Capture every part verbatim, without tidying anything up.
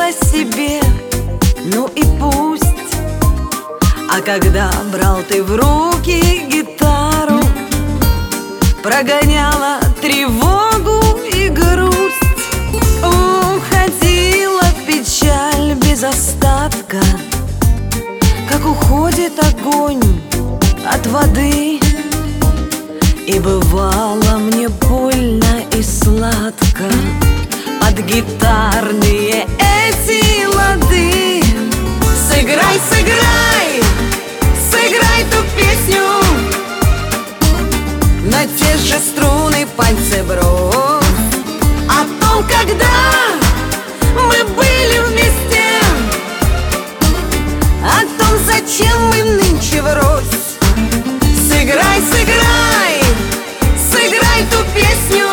говорила себе, ну и пусть. А когда брал ты в руки гитару, прогоняла тревогу и грусть, уходила печаль без остатка, как уходит огонь от воды. И бывало мне больно и сладко под гитарные эти лады. Сыграй, сыграй, сыграй ту песню, на те же струны пальцы брось, о том, когда мы были вместе, о том, зачем мы нынче врозь. Сыграй, сыграй, сыграй ту песню,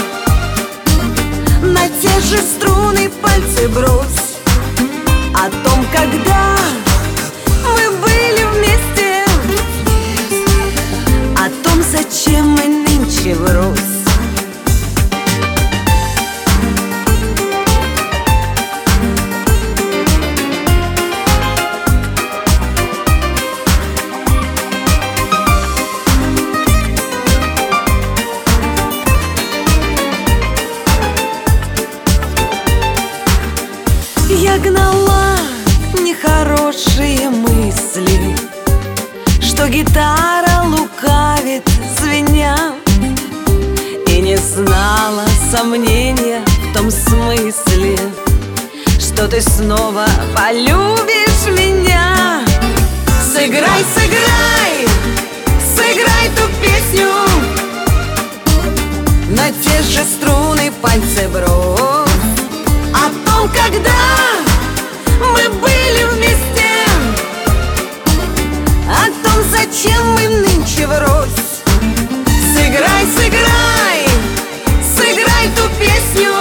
на те же струны пальцы брось, о том, когда мы были вместе, о том, зачем мы нынче врозь. Я гнала нехорошие мысли, что гитара лукавит, звеня, и не знала сомнения в том смысле, что ты снова полюбишь меня. Сыграй, сыграй, сыграй ту песню, на те же струны пальцы брось, о том, когда мы были вместе, о том, зачем мы нынче врозь. Сыграй, сыграй, сыграй ту песню,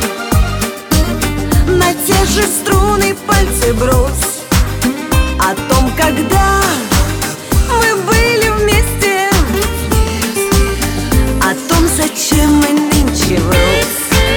на те же струны пальцы брось, о том, когда мы были вместе, о том, зачем мы нынче врозь.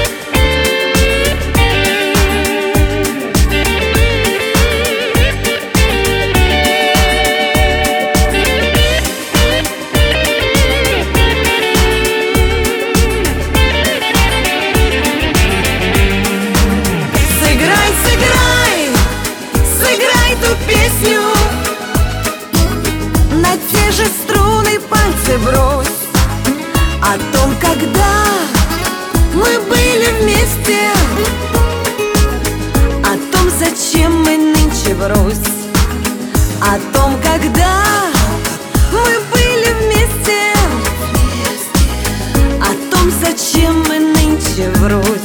Песню, на те же струны пальцы брось, о том, когда мы были вместе, о том, зачем мы нынче врозь, о том, когда мы были вместе, о том, зачем мы нынче врозь.